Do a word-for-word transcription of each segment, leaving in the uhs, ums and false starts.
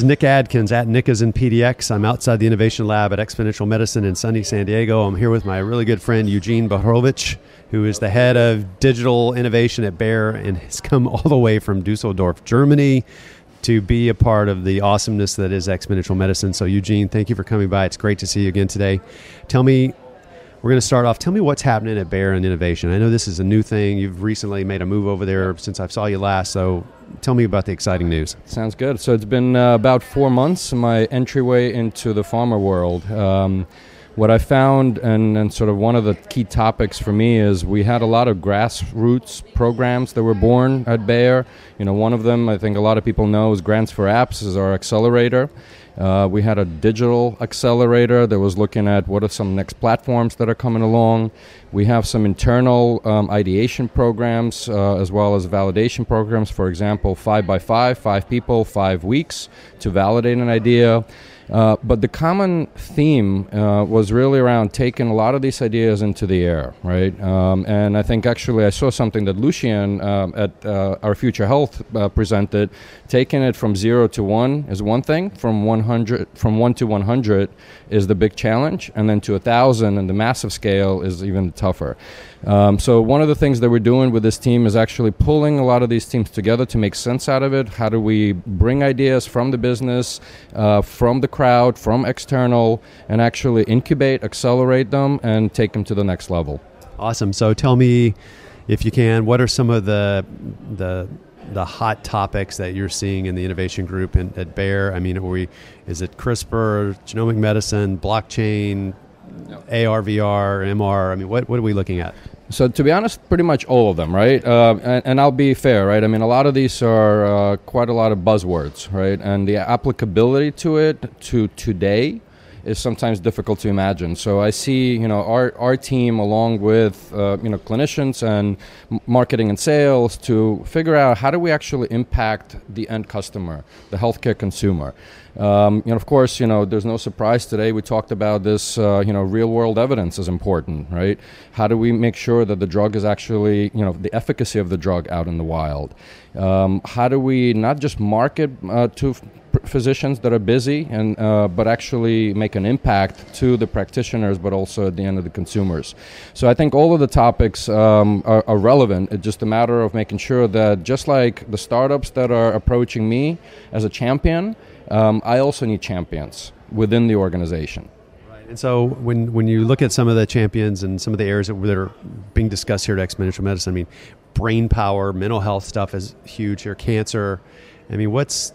is Nick Adkins at Nick is in P D X. I'm outside the Innovation Lab at Exponential Medicine in sunny San Diego. I'm here with my really good friend Eugene Bohrovich, who is the head of digital innovation at Bayer and has come all the way from Dusseldorf, Germany, to be a part of the awesomeness that is Exponential Medicine. So Eugene, thank you for coming by. It's great to see you again today. Tell me, we're going to start off, tell me what's happening at Bayer in innovation. I know this is a new thing. You've recently made a move over there since I saw you last, so tell me about the exciting news. Sounds good. So it's been uh, about four months, my entryway into the pharma world. Um, what I found, and, and sort of one of the key topics for me, is we had a lot of grassroots programs that were born at Bayer. You know, one of them, I think a lot of people know, is Grants for Apps, is our accelerator. Uh, we had a digital accelerator that was looking at what are some next platforms that are coming along. We have some internal um, ideation programs uh, as well as validation programs. For example, five by five, five people, five weeks to validate an idea. Uh, but the common theme uh, was really around taking a lot of these ideas into the air, right? Um, and I think actually I saw something that Lucien um, at uh, Our Future Health uh, presented. Taking it from zero to one is one thing. From one hundred, from one to one hundred is the big challenge, and then to a thousand and the massive scale is even tougher. Um, so one of the things that we're doing with this team is actually pulling a lot of these teams together to make sense out of it. How do we bring ideas from the business, uh, from the crowd, from external, and actually incubate, accelerate them, and take them to the next level? Awesome. So tell me, if you can, what are some of the the the hot topics that you're seeing in the innovation group in, at Bayer? I mean, are we, is it CRISPR, genomic medicine, blockchain, no. A R, V R, M R? I mean, what, what are we looking at? So to be honest, pretty much all of them, right? Uh, and, and I'll be fair, right? I mean, a lot of these are uh, quite a lot of buzzwords, right? And the applicability to it to today is sometimes difficult to imagine. So I see, you know, our our team along with, uh, you know, clinicians and m- marketing and sales to figure out how do we actually impact the end customer, the healthcare consumer. Um, you know, of course, you know, there's no surprise today. We talked about this, uh, you know, real world evidence is important, right? How do we make sure that the drug is actually, you know, the efficacy of the drug out in the wild? Um, how do we not just market uh, to f- physicians that are busy, and uh, but actually make an impact to the practitioners, but also at the end of the consumers? So I think all of the topics um, are, are relevant. It's just a matter of making sure that just like the startups that are approaching me as a champion, um, I also need champions within the organization. Right. And so when, when you look at some of the champions and some of the areas that, that are being discussed here at Exponential Medicine, I mean, brain power, mental health stuff is huge here, cancer. I mean, what's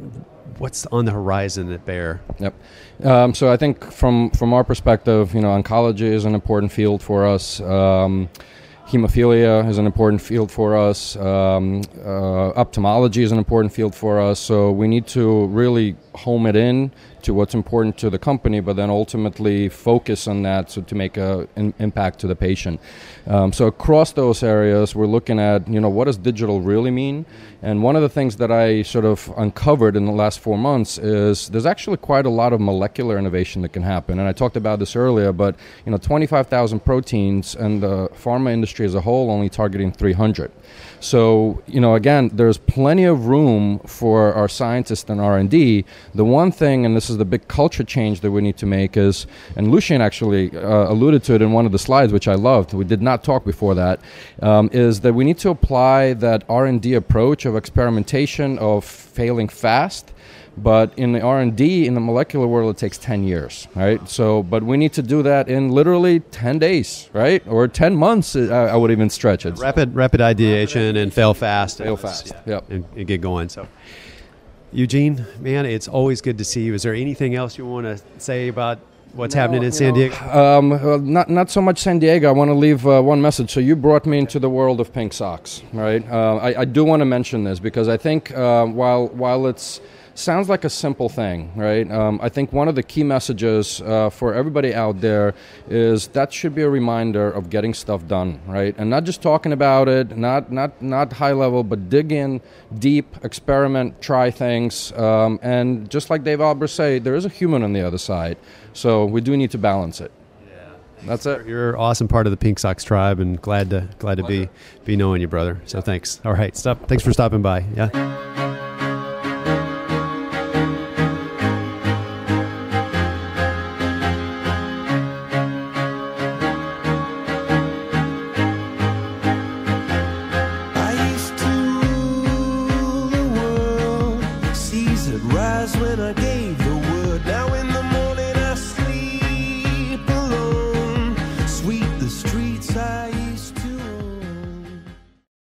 what's on the horizon at Bayer? Yep. Um, so I think from from our perspective, you know, oncology is an important field for us. Um, hemophilia is an important field for us. Um, uh, ophthalmology is an important field for us. So we need to really home it in to what's important to the company, but then ultimately focus on that so to make an in, impact to the patient. Um, so across those areas, we're looking at, you know, what does digital really mean? And one of the things that I sort of uncovered in the last four months is there's actually quite a lot of molecular innovation that can happen. And I talked about this earlier, but, you know, twenty-five thousand proteins, and the pharma industry as a whole only targeting three hundred. So, you know, again, there's plenty of room for our scientists and R and D. The one thing, and this is the big culture change that we need to make, is, and Lucien actually uh, alluded to it in one of the slides, which I loved, we did not talk before that, um, is that we need to apply that R and D approach of experimentation, of failing fast. But in the R and D, in the molecular world, it takes ten years, right? So, but we need to do that in literally ten days, right? Or ten months, I, I would even stretch it. Rapid rapid ideation rapid and fail fast. Fail fast, yeah, yep. And, and get going. So, Eugene, man, it's always good to see you. Is there anything else you want to say about what's no, happening in San Diego? Um, uh, not not so much San Diego. I want to leave uh, one message. So you brought me into the world of pink socks, right? Uh, I, I do want to mention this because I think uh, while while it's sounds like a simple thing, right? Um, I think one of the key messages uh, for everybody out there is that should be a reminder of getting stuff done, right? And not just talking about it, not not not high level, but dig in deep, experiment, try things. Um, and just like Dave Albers say, there is a human on the other side. So we do need to balance it. Yeah, that's it. You're an awesome part of the Pink Sox tribe, and glad to glad to be be knowing you, brother. So thanks. All right, stop. Thanks for stopping by. Yeah.